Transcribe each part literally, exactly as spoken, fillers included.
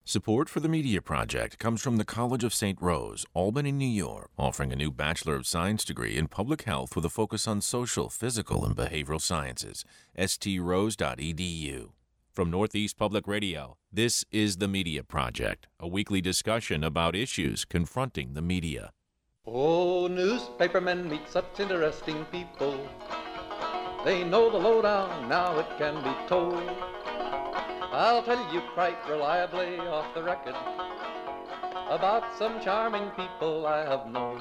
Support for the Media Project comes from the College of Saint Rose, Albany, New York, offering a new Bachelor of Science degree in Public Health with a focus on social, physical, and behavioral sciences. s t rose dot e d u. From Northeast Public Radio, this is the Media Project, a weekly discussion about issues confronting the media. Oh, newspapermen meet such interesting people. They know the lowdown, now it can be told. I'll tell you quite reliably off the record about some charming people I have known.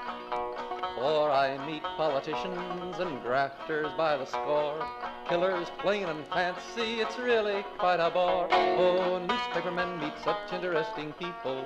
For I meet politicians and grafters by the score, killers plain and fancy, it's really quite a bore. Oh, newspapermen meet such interesting people.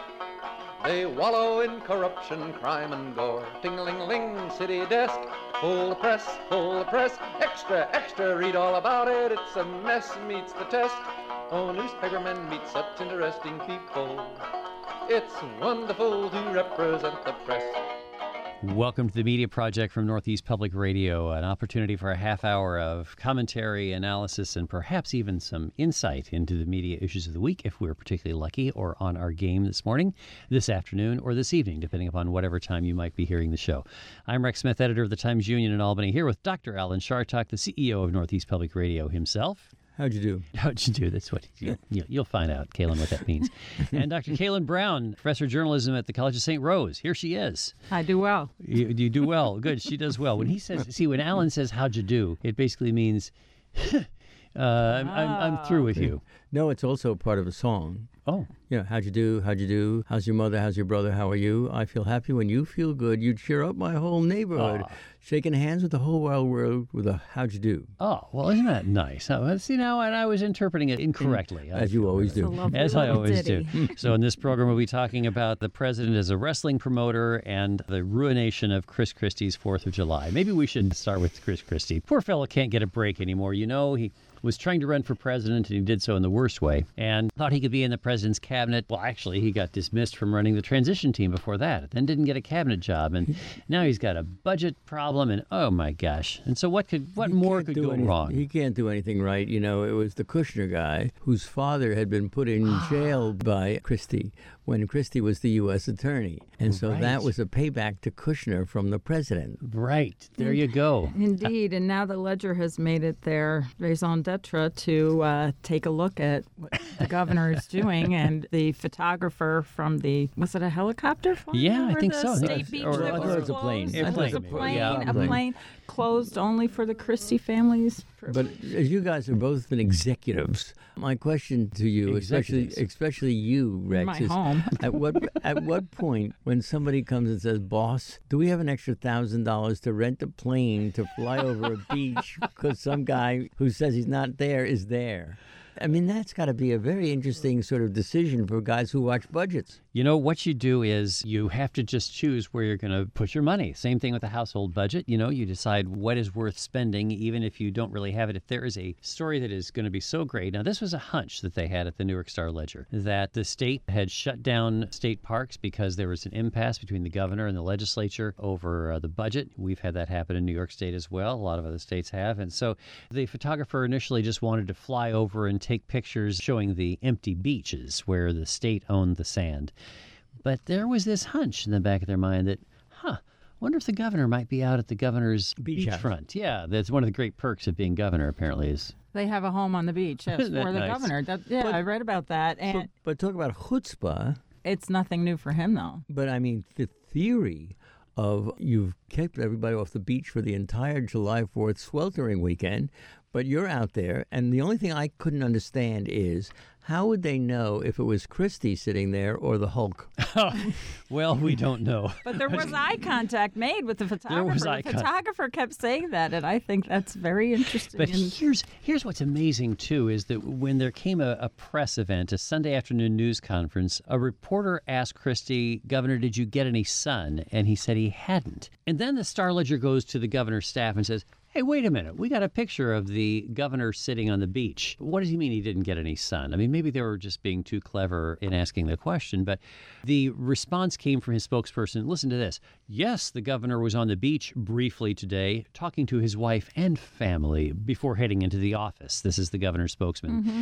They wallow in corruption, crime and gore. Ting-a-ling-a-ling, city desk, full the press, full the press. Extra, extra, read all about it, it's a mess, meets the test. Oh, newspapermen meet such interesting people. It's wonderful to represent the press. Welcome to the Media Project from Northeast Public Radio, an opportunity for a half hour of commentary, analysis, and perhaps even some insight into the media issues of the week, if we're particularly lucky, or on our game this morning, this afternoon, or this evening, depending upon whatever time you might be hearing the show. I'm Rex Smith, editor of the Times-Union in Albany, here with Doctor Alan Chartock, the C E O of Northeast Public Radio himself. How'd you do? How'd you do? That's what you, you'll find out, Kaylin, what that means. And Doctor Kaylin Brown, professor of journalism at the College of Saint Rose. Here she is. I do well. You, you do well. Good. She does well. When he says, see, when Alan says, how'd you do, it basically means, uh, I'm, I'm, I'm through with you. No, it's also part of a song. Oh. You know, how'd you do? How'd you do? How's your mother? How's your brother? How are you? I feel happy when you feel good. You cheer up my whole neighborhood. Aw. Shaking hands with the whole wide world with a how'd you do? Oh, well, isn't that nice? Oh, see, now, and I was interpreting it incorrectly. As you always do. As I always do. So in this program, we'll be talking about the president as a wrestling promoter and the ruination of Chris Christie's fourth of July. Maybe we should start with Chris Christie. Poor fellow can't get a break anymore. You know, he was trying to run for president, and he did so in the worst way, and thought he could be in the president's cabinet. Well, actually, he got dismissed from running the transition team before that, then didn't get a cabinet job, and now he's got a budget problem, and oh my gosh. And so what could, what He more can't could do go anything- wrong? He can't do anything right. You know, it was the Kushner guy whose father had been put in jail by Christie when Christie was the U S attorney. And so Right. that was a payback to Kushner from the president. Right. There you go. Indeed, and now the Ledger has made it their raison d'etre to uh, take a look at what the governor is doing, and the photographer from the, was it a helicopter flying Yeah, I over think the so. I think State it's- beach or- that I was thought it was a plane. closed? Airplane, It was a maybe. plane, Yeah, a plane. plane closed only for the Christie families. But as you guys have both been executives, my question to you, especially Executives. especially you, Rex, my is home. at what at what point when somebody comes and says, "Boss, do we have an extra thousand dollars to rent a plane to fly over a beach because some guy who says he's not there is there?" I mean, that's got to be a very interesting sort of decision for guys who watch budgets. You know, what you do is you have to just choose where you're going to put your money. Same thing with the household budget. You know, you decide what is worth spending, even if you don't really have it. If there is a story that is going to be so great. Now, this was a hunch that they had at the Newark Star-Ledger, that the state had shut down state parks because there was an impasse between the governor and the legislature over uh, the budget. We've had that happen in New York State as well. A lot of other states have. And so the photographer initially just wanted to fly over and take pictures showing the empty beaches where the state owned the sand. But there was this hunch in the back of their mind that, huh, wonder if the governor might be out at the governor's Beach house. beachfront. Yeah, that's one of the great perks of being governor, apparently, is They have a home on the beach, yes, Isn't that for the nice? governor. That, yeah, But- I read about that, and But, but talk about chutzpah. it's nothing new for him, though. But I mean, the theory of you've kept everybody off the beach for the entire July fourth sweltering weekend, but you're out there, and the only thing I couldn't understand is how would they know if it was Christie sitting there or the Hulk? well, we don't know. But there was eye contact made with the photographer. was eye the con- photographer kept saying that, and I think that's very interesting. But And here's here's what's amazing, too, is that when there came a, a press event, a Sunday afternoon news conference, a reporter asked Christie, Governor, did you get any sun? And he said he hadn't. And then the Star-Ledger goes to the governor's staff and says, hey, wait a minute, we got a picture of the governor sitting on the beach. What does he mean he didn't get any sun? I mean, maybe they were just being too clever in asking the question, but the response came from his spokesperson. Listen to this. Yes, the governor was on the beach briefly today, talking to his wife and family before heading into the office. This is the governor's spokesman. Mm-hmm.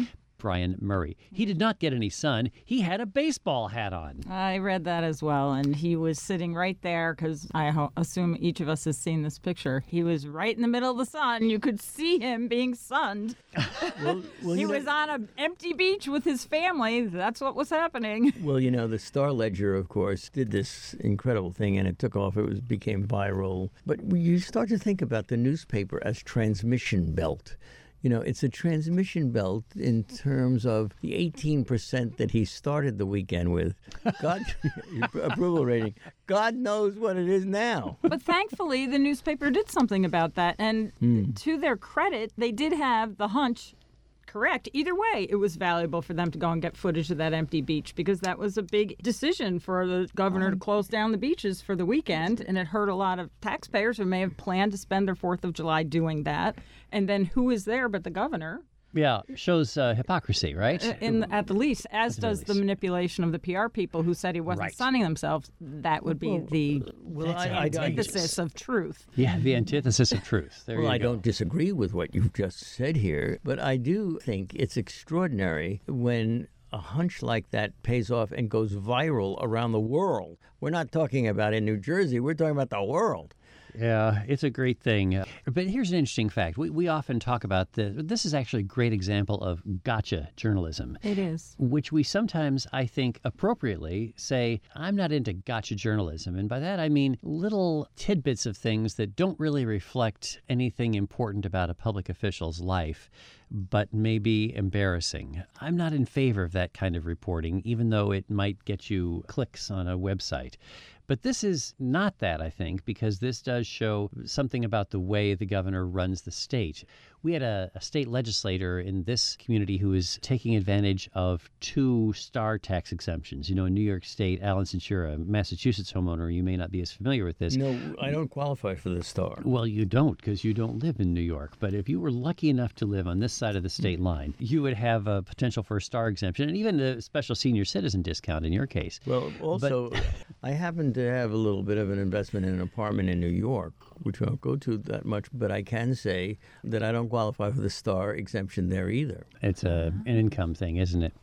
Brian Murray. He did not get any sun. He had a baseball hat on. I read that as well, and he was sitting right there because I ho- assume each of us has seen this picture. He was right in the middle of the sun. You could see him being sunned. Well, well, he you know- was on an empty beach with his family. That's what was happening. Well, you know, the Star Ledger, of course, did this incredible thing, and it took off. It was became viral. But you start to think about the newspaper as transmission belt. You know, it's a transmission belt in terms of the eighteen percent that he started the weekend with. God, approval rating. God knows what it is now. But thankfully, the newspaper did something about that. And Mm. to their credit, they did have the hunch correct. Either way, it was valuable for them to go and get footage of that empty beach because that was a big decision for the governor to close down the beaches for the weekend. And it hurt a lot of taxpayers who may have planned to spend their fourth of July doing that. And then who is there but the governor? Yeah, shows uh, hypocrisy, right? In at the least, as the does very the least. manipulation of the P R people who said he wasn't Right. sunning themselves. That would be the Well, I, I, I, antithesis of truth. Yeah, the antithesis of truth. There Well, you I go. don't disagree with what you've just said here, but I do think it's extraordinary when a hunch like that pays off and goes viral around the world. We're not talking about in New Jersey, we're talking about the world. Yeah, it's a great thing. Uh, But here's an interesting fact. We, we often talk about this. This is actually a great example of gotcha journalism, It is. which we sometimes, I think, appropriately say, I'm not into gotcha journalism. And by that, I mean little tidbits of things that don't really reflect anything important about a public official's life, but may be embarrassing. I'm not in favor of that kind of reporting, even though it might get you clicks on a website. But this is not that, I think, because this does show something about the way the governor runs the state. We had a, a state legislator in this community who is taking advantage of two star tax exemptions. You know, in New York State, Alan Cintura, a Massachusetts homeowner, you may not be as familiar with this. No, I don't qualify for the star. Well, you don't because you don't live in New York. But if you were lucky enough to live on this side of the state line, you would have a potential for a star exemption and even a special senior citizen discount in your case. Well, also, I happen to have a little bit of an investment in an apartment in New York, which I won't go to that much, but I can say that I don't qualify for the star exemption there either. It's a, an income thing, isn't it?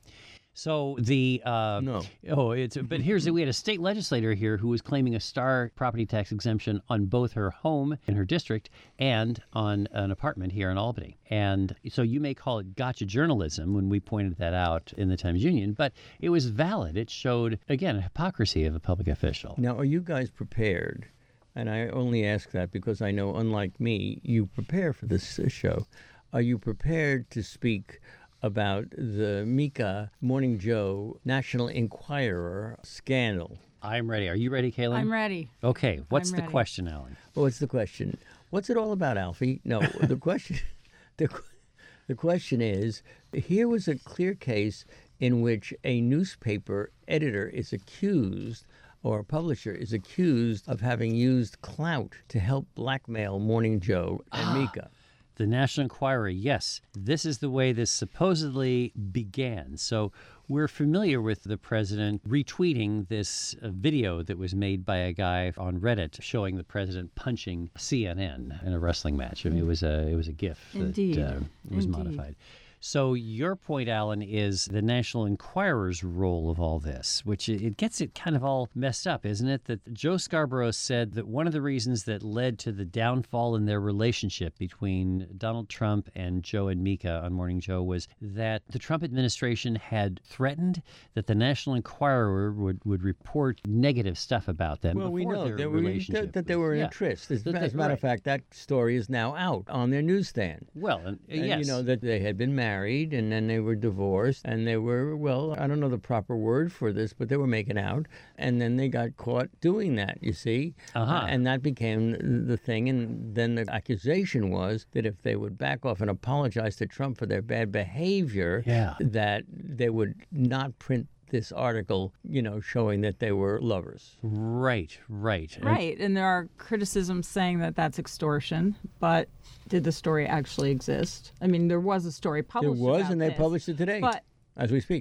So the uh, No. Oh, it's but here's we had a state legislator here who was claiming a star property tax exemption on both her home in her district and on an apartment here in Albany. And so you may call it gotcha journalism when we pointed that out in the Times-Union, but it was valid. It showed again a hypocrisy of a public official. Now, are you guys prepared? And I only ask that because I know, unlike me, you prepare for this uh, show. Are you prepared to speak about the Mika Morning Joe National Enquirer scandal? I'm ready. Are you ready, Kaylin? I'm ready. Okay. What's I'm the ready. question, Alan? Well, what's the question? What's it all about, Alfie? No, the question, the, the question is, here was a clear case in which a newspaper editor is accused or a publisher is accused of having used clout to help blackmail Morning Joe and Mika. The National Enquirer, yes. This is the way this supposedly began. So we're familiar with the president retweeting this uh, video that was made by a guy on Reddit showing the president punching C N N in a wrestling match. I mean, it was a it was a GIF that Indeed. uh, was Indeed. modified. So your point, Alan, is the National Enquirer's role of all this, which it it gets it kind of all messed up, isn't it? That Joe Scarborough said that one of the reasons that led to the downfall in their relationship between Donald Trump and Joe and Mika on Morning Joe was that the Trump administration had threatened that the National Enquirer would, would report negative stuff about them. Well, we before know their that, we, relationship that, that they was- were in yeah. a tryst. As, That they- as a matter right. of fact, that story is now out on their newsstand. Well, and, uh, And yes. you know that they had been married and then they were divorced and they were, well, I don't know the proper word for this, but they were making out. And then they got caught doing that, you see. Uh-huh. And that became the thing. And then the accusation was that if they would back off and apologize to Trump for their bad behavior, Yeah. that they would not print this article, you know, showing that they were lovers. Right, right. And- Right, and there are criticisms saying that that's extortion, but did the story actually exist? I mean, there was a story There published was, about and they this, published it today But as we speak.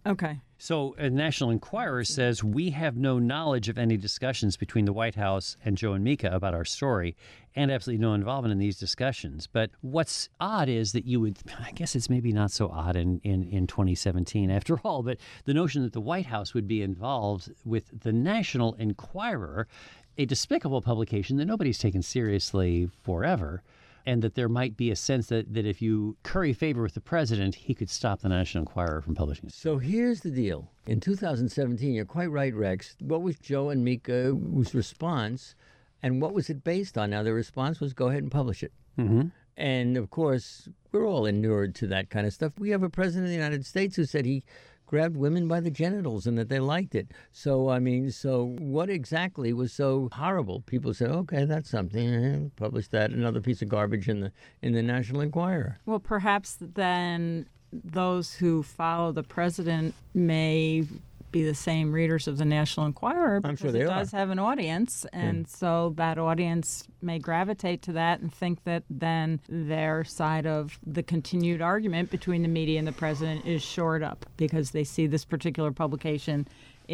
Okay. So a National Enquirer says, we have no knowledge of any discussions between the White House and Joe and Mika about our story, and absolutely no involvement in these discussions. But what's odd is that you would, I guess it's maybe not so odd in, in, in twenty seventeen after all, but the notion that the White House would be involved with the National Enquirer, a despicable publication that nobody's taken seriously forever, and that there might be a sense that, that if you curry favor with the president, he could stop the National Enquirer from publishing it. So here's the deal. In two thousand seventeen, you're quite right, Rex. What was Joe and Mika's response, and what was it based on? Now, the response was go ahead and publish it. Mm-hmm. And, of course, we're all inured to that kind of stuff. We have a president of the United States who said he grabbed women by the genitals and that they liked it. So, I mean, so what exactly was so horrible? People said, okay, that's something. Publish that, another piece of garbage in the in the National Enquirer. Well, perhaps then those who follow the president may be the same readers of the National Enquirer, because I'm sure they it are. does have an audience, and Yeah. so that audience may gravitate to that and think that then their side of the continued argument between the media and the president is shored up because they see this particular publication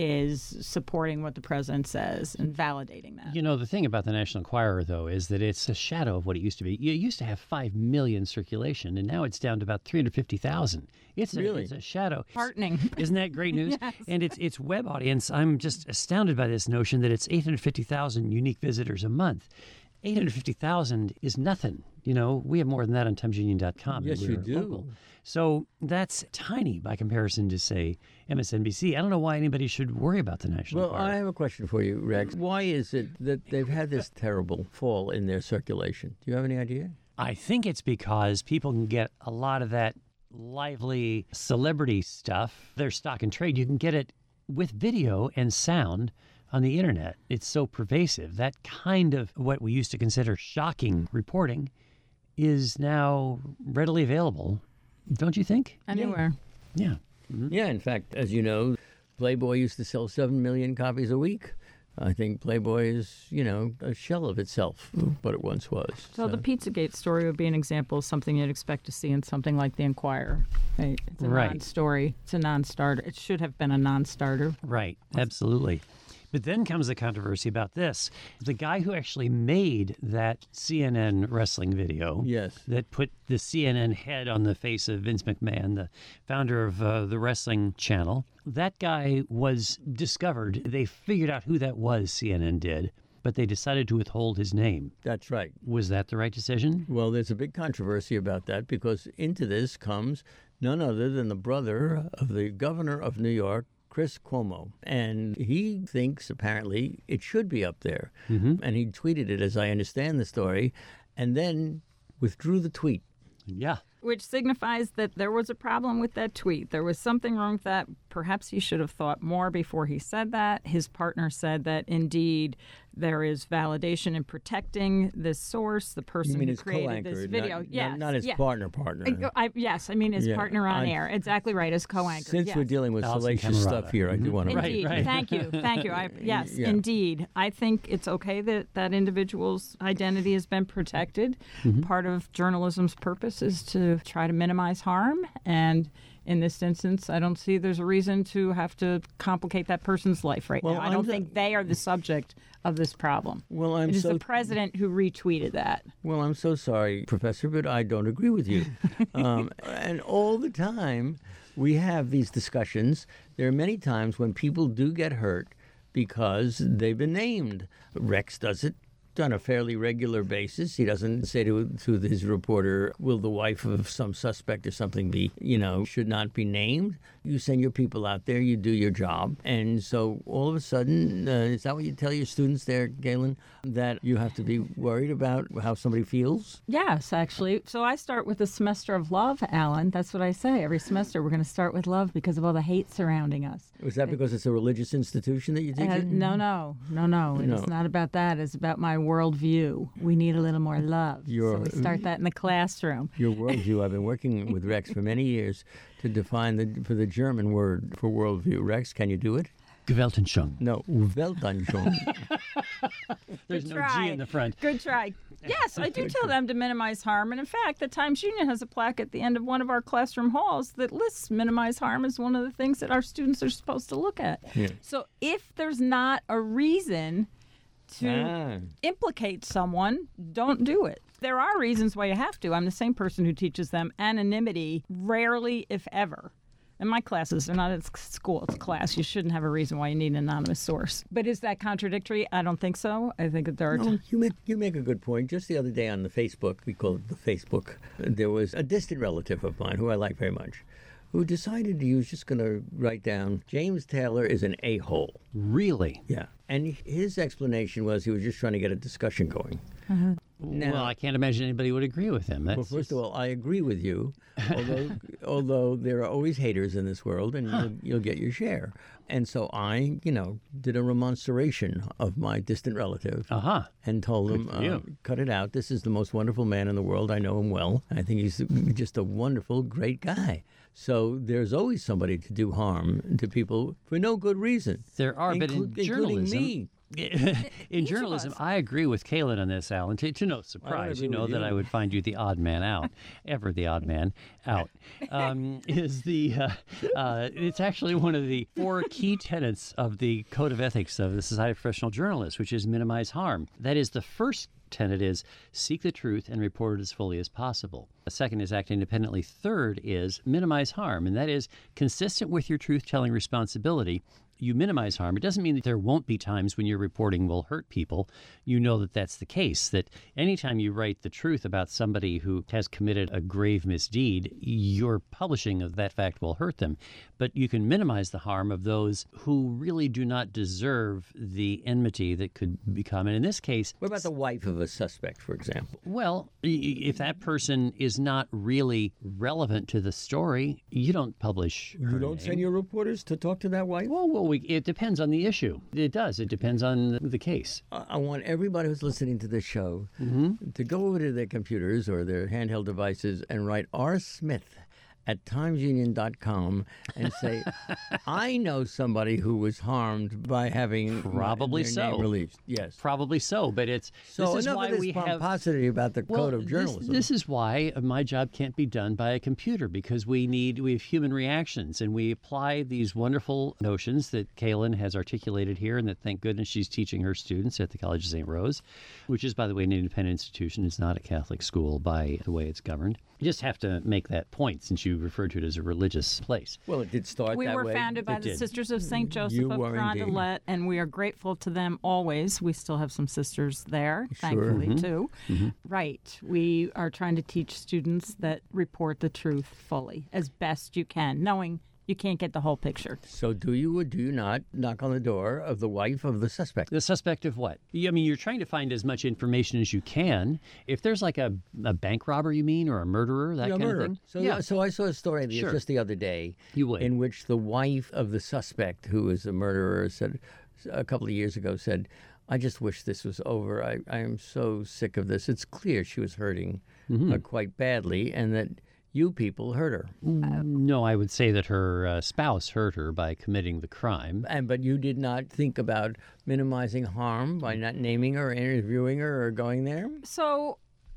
is supporting what the president says and validating that. You know, the thing about the National Enquirer, though, is that it's a shadow of what it used to be. It used to have five million circulation, and now it's down to about three hundred fifty thousand. It's, Really? a, it's a shadow. Heartening. Isn't that great news? Yes. And its its web audience, I'm just astounded by this notion that it's eight hundred fifty thousand unique visitors a month. eight hundred fifty thousand is nothing. You know, we have more than that on Times Union dot com. Yes, and you we're do. local. So that's tiny by comparison to, say, M S N B C. I don't know why anybody should worry about the National Well, Enquirer. I have a question for you, Rex. Why is it that they've had this terrible fall in their circulation? Do you have any idea? I think it's because people can get a lot of that lively celebrity stuff, their stock and trade. You can get it with video and sound on the internet. It's so pervasive. That kind of what we used to consider shocking reporting is now readily available. Don't you think? Anywhere. Yeah. Yeah, in fact, as you know, Playboy used to sell seven million copies a week. I think Playboy is, you know, a shell of itself, what it once was. So the Pizzagate story would be an example of something you'd expect to see in something like the Enquirer. Right? It's a Right. non-story. It's a non-starter. It should have been a non-starter. Right, absolutely. But then comes the controversy about this. The guy who actually made that C N N wrestling video Yes. that put the C N N head on the face of Vince McMahon, the founder of uh, the wrestling channel, that guy was discovered. They figured out who that was, C N N did, but they decided to withhold his name. That's right. Was that the right decision? Well, there's a big controversy about that because into this comes none other than the brother of the governor of New York, Chris Cuomo. And he thinks, apparently, it should be up there. Mm-hmm. And he tweeted it, as I understand the story, and then withdrew the tweet. Yeah. Which signifies that there was a problem with that tweet. There was something wrong with that. Perhaps he should have thought more before he said that. His partner said that indeed there is validation in protecting this source, the person You mean who his created co-anchor, this video. not, yes, not, not his yeah. partner partner. I, I, yes, I mean his Yeah, partner on I'm- air. Exactly right, his co-anchor. Since yes. we're dealing with Alison salacious Camerata. stuff here, I do want to... Right, Indeed. right. Thank you. Thank you. I, yes, Yeah. indeed. I think it's okay that that individual's identity has been protected. Mm-hmm. Part of journalism's purpose is to try to minimize harm. And in this instance, I don't see there's a reason to have to complicate that person's life right Well, now. I I'm don't the- think they are the subject of this problem. Well, I'm It is so the president who retweeted that. Well, I'm so sorry, Professor, but I don't agree with you. um, and all the time, we have these discussions. There are many times when people do get hurt because they've been named. Rex does it on a fairly regular basis. He doesn't say to, to his reporter, will the wife of some suspect or something be, you know, should not be named. You send your people out there, you do your job. And so all of a sudden, uh, is that what you tell your students there, Galen, that you have to be worried about how somebody feels? Yes, actually. So I start with a semester of love, Alan. That's what I say. Every semester we're going to start with love because of all the hate surrounding us. Was that because it's a religious institution that you teach Uh, in? no, no, no, no. No. It's not about that. It's about my worldview. We need a little more love. Your- so we start that in the classroom. Your worldview. I've been working with Rex for many years to define the for the German word for worldview. Rex, can you do it? Gewaltenschung. No, Weltanschauung. There's Good no try. G in the front. Good try. Yes, I do tell them to minimize harm. And in fact, the Times Union has a plaque at the end of one of our classroom halls that lists minimize harm as one of the things that our students are supposed to look at. Yeah. So if there's not a reason to Ah. implicate someone, don't do it. There are reasons why you have to. I'm the same person who teaches them anonymity rarely, if ever. In my classes, they're not at school, it's class. You shouldn't have a reason why you need an anonymous source. But is that contradictory? I don't think so. I think that there are... No, you make you make a good point. Just the other day on the Facebook, we call it the Facebook, there was a distant relative of mine who I like very much, who decided he was just going to write down, James Taylor is an a-hole. Really? Yeah. And his explanation was he was just trying to get a discussion going. Uh-huh. Now- well, I can't imagine anybody would agree with him. That's Well, first just- of all, I agree with you, although although there are always haters in this world, and you'll, you'll get your share. And so I, you know, did a remonstration of my distant relative Uh-huh. and told him, for you. uh, cut it out. This is the most wonderful man in the world. I know him well. I think he's just a wonderful, great guy. So there's always somebody to do harm to people for no good reason. There are, but in inclu- journalism... including me. in journalism, us. I agree with Kaylin on this, Alan. To, to no surprise, agree you know with that you. I would find you the odd man out, ever the odd man out. Um, is the uh, uh, it's actually one of the four key tenets of the Code of Ethics of the Society of Professional Journalists, which is minimize harm. That is the first tenet is seek the truth and report it as fully as possible. The second is act independently. Third is minimize harm, and that is consistent with your truth-telling responsibility. You minimize harm. It doesn't mean that there won't be times when your reporting will hurt people. You know that that's the case, that anytime you write the truth about somebody who has committed a grave misdeed, your publishing of that fact will hurt them. But you can minimize the harm of those who really do not deserve the enmity that could become. And in this case, What about the wife of a suspect, for example? well, y- y- if that person is not really relevant to the story, you don't publish her You don't name. send your reporters to talk to that wife? Well, well we, it depends on the issue. It does. It depends on the case. I I want everybody who's listening to this show Mm-hmm. to go over to their computers or their handheld devices and write R. Smith at times union dot com and say, I know somebody who was harmed by having my- Probably their so. name released. Yes. Probably so, but it's So this is enough why of this we have pomposity about the well, code of this- journalism. This, is why my job can't be done by a computer, because we need we have human reactions, and we apply these wonderful notions that Kaylin has articulated here, and that thank goodness she's teaching her students at the College of Saint Rose, which is, by the way, an independent institution. It's not a Catholic school by the way it's governed. You just have to make that point, since you referred to it as a religious place. well, it did start We that were way. founded by It the did. Sisters of Saint Joseph You of were indeed. Carondelet, and we are grateful to them always. We still have some sisters there, thankfully, too. Right. We are trying to teach students that report the truth fully, as best you can, knowing you can't get the whole picture. So do you or do you not knock on the door of the wife of the suspect? The suspect of what? I mean, you're trying to find as much information as you can. If there's like a, a bank robber, you mean, or a murderer, that Yeah, kind murder. of thing? So, yeah. so I saw a story the- Sure. just the other day You would. in which the wife of the suspect, who is a murderer, said a couple of years ago, said, I just wish this was over. I, I am so sick of this. It's clear she was hurting Mm-hmm. uh, quite badly and that you people hurt her. No, I would say that her uh, spouse hurt her by committing the crime. And But you did not think about minimizing harm by not naming her or interviewing her or going there? So,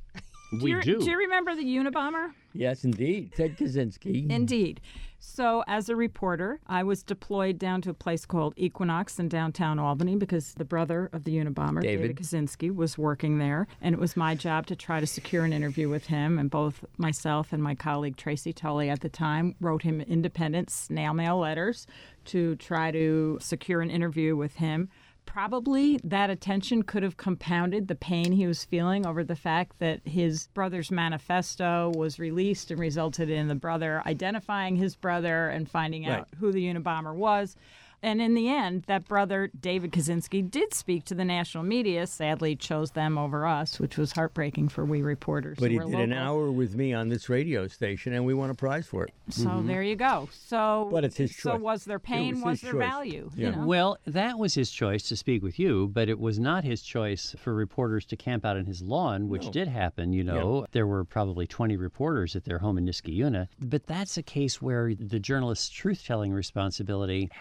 do We you, do. do you remember the Unabomber? Yes, indeed. Ted Kaczynski. Indeed. So, as a reporter, I was deployed down to a place called Equinox in downtown Albany because the brother of the Unabomber, David. David Kaczynski, was working there. And it was my job to try to secure an interview with him. And both myself and my colleague Tracy Tully at the time wrote him independent snail mail letters to try to secure an interview with him. Probably that attention could have compounded the pain he was feeling over the fact that his brother's manifesto was released and resulted in the brother identifying his brother and finding out Right. who the Unabomber was. And in the end, that brother, David Kaczynski, did speak to the national media, sadly chose them over us, which was heartbreaking for we reporters. But who he were did an local. hour with me on this radio station, and we won a prize for it. So there you go. So, But it's his so choice. was there pain? was Was, his there choice. value? Yeah. You know? Well, that was his choice to speak with you, but it was not his choice for reporters to camp out on his lawn, which No. did happen. You know, there were probably twenty reporters at their home in Niskayuna. But that's a case where the journalist's truth-telling responsibility has to take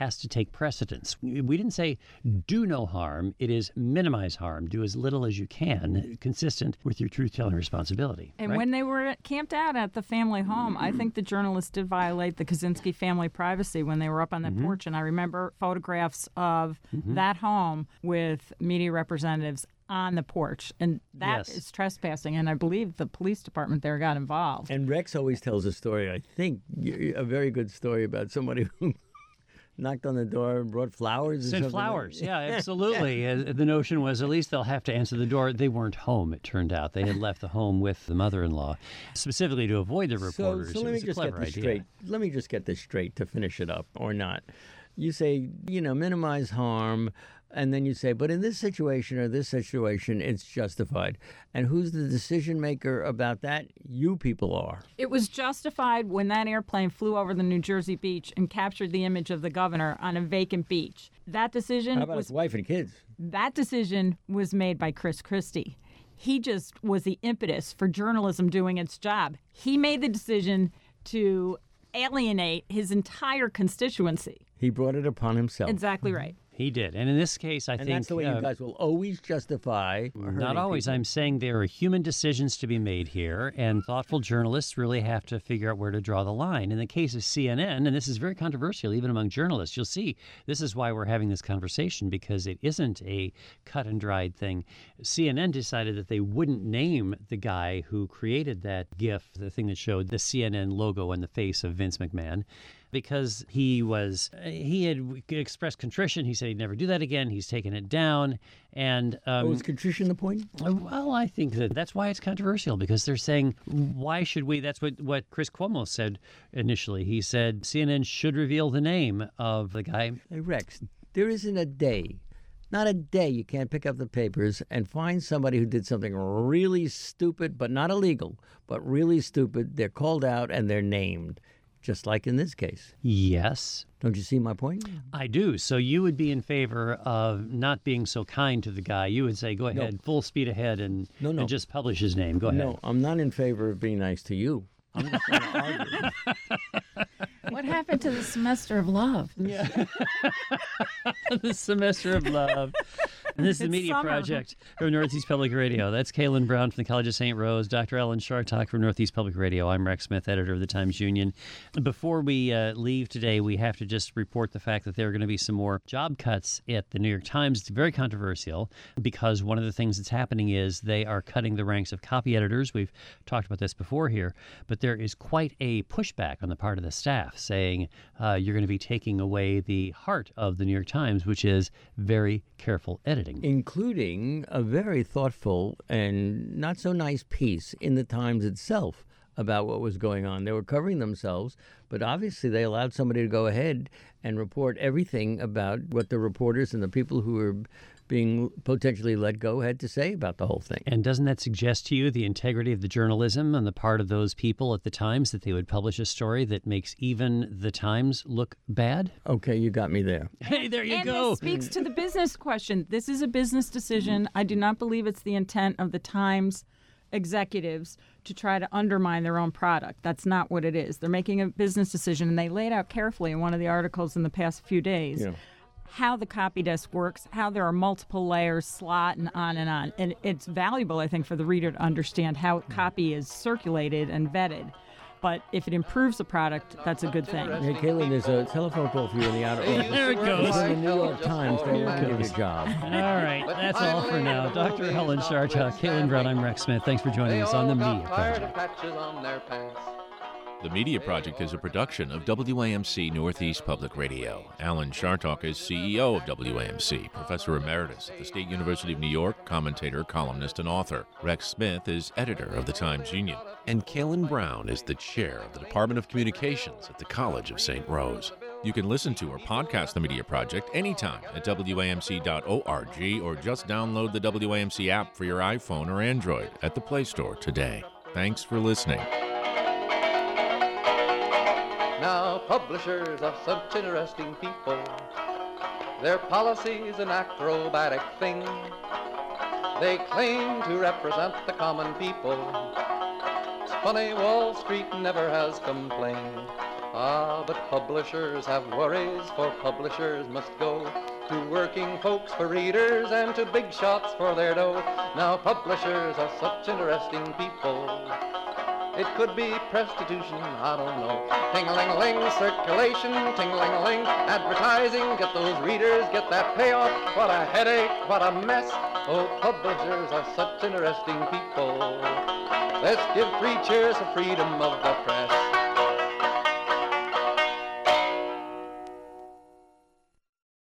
take precedence. We didn't say do no harm. It is minimize harm. Do as little as you can, consistent with your truth-telling responsibility. And right? when they were camped out at the family home, I think the journalists did violate the Kaczynski family privacy when they were up on that mm-hmm. porch. And I remember photographs of mm-hmm. that home with media representatives on the porch, and that yes. is trespassing, and I believe the police department there got involved. And Rex always tells a story, I think, a very good story about somebody who knocked on the door and brought flowers. Or Sent something. flowers, yeah, absolutely. uh, the notion was at least they'll have to answer the door. They weren't home, it turned out. They had left the home with the mother-in-law, specifically to avoid the reporters. So, so let it me was a just get clever this idea. straight. Let me just get this straight to finish it up, or not. You say, you know, minimize harm, and then you say, but in this situation or this situation, it's justified. And who's the decision maker about that? You people are. It was justified when that airplane flew over the New Jersey beach and captured the image of the governor on a vacant beach. That decision How about was his wife and kids? that decision was made by Chris Christie. He just was the impetus for journalism doing its job. He made the decision to alienate his entire constituency. He brought it upon himself. Exactly right. He did. And in this case, I And think... that's the way uh, you guys will always justify. Not always. I'm saying there are human decisions to be made here, and thoughtful journalists really have to figure out where to draw the line. In the case of C N N, and this is very controversial even among journalists, you'll see this is why we're having this conversation, because it isn't a cut and dried thing. C N N decided that they wouldn't name the guy who created that GIF, the thing that showed the C N N logo and the face of Vince McMahon, because he was he had expressed contrition. He said he'd never do that again. He's taken it down. And um, oh, was contrition the point? well, I think that that's why it's controversial, because they're saying, why should we? That's what, what Chris Cuomo said initially. He said C N N should reveal the name of the guy. Hey, Rex, there isn't a day, not a day you can't pick up the papers and find somebody who did something really stupid, but not illegal, but really stupid. They're called out and they're named. Just like in this case. Yes. Don't you see my point? I do. So you would be in favor of not being so kind to the guy. You would say, go ahead, No. full speed ahead, and, No, no. and just publish his name. Go ahead. No, I'm not in favor of being nice to you. I'm just trying to argue. What happened to the semester of love? Yeah. The semester of love. And this is the It's Media summer. Project from Northeast Public Radio. That's Kaylin Brown from the College of Saint Rose, Doctor Ellen Chartock from Northeast Public Radio. I'm Rex Smith, editor of the Times-Union. Before we uh, leave today, we have to just report the fact that there are going to be some more job cuts at the New York Times. It's very controversial because one of the things that's happening is they are cutting the ranks of copy editors. We've talked about this before here, but there is quite a pushback on the part of the staff saying uh, you're going to be taking away the heart of the New York Times, which is very careful editing. Including a very thoughtful and not so nice piece in the Times itself about what was going on. They were covering themselves, but obviously they allowed somebody to go ahead and report everything about what the reporters and the people who were being potentially let go had to say about the whole thing. And doesn't that suggest to you the integrity of the journalism on the part of those people at the Times, that they would publish a story that makes even the Times look bad? Okay, you got me there. Hey, there you and go. this speaks to the business question. This is a business decision. I do not believe it's the intent of the Times executives to try to undermine their own product. That's not what it is. They're making a business decision, and they laid out carefully in one of the articles in the past few days Yeah. how the copy desk works, how there are multiple layers, slot, and on and on. And it's valuable, I think, for the reader to understand how copy is circulated and vetted. But if it improves the product, that's a good thing. Hey, Kaylin, there's a telephone call for you in the outer office. There it goes. It's in the New York Times. They Here want it to give you goes. a job. All right, that's all for now. Doctor Helen Chartock, Kaylin Brown, I'm Rex Smith. Thanks for joining They us on the all Media got tired of Project. patches on their pants. The Media Project is a production of W A M C Northeast Public Radio. Alan Chartock is C E O of W A M C, Professor Emeritus at the State University of New York, commentator, columnist, and author. Rex Smith is editor of the Times-Union. And Kaylin Brown is the chair of the Department of Communications at the College of Saint Rose. You can listen to or podcast the Media Project anytime at W A M C dot org or just download the W A M C app for your iPhone or Android at the Play Store today. Thanks for listening. Now, publishers are such interesting people. Their policy's an acrobatic thing. They claim to represent the common people. It's funny, Wall Street never has complained Ah, but publishers have worries, for publishers must go to working folks for readers and to big shots for their dough. Now publishers are such interesting people. It could be prostitution, I don't know. Ting-a-ling-a-ling, circulation, ting-a-ling-a-ling, advertising, get those readers, get that payoff. What a headache, what a mess. Oh, publishers are such interesting people. Let's give three cheers for freedom of the press.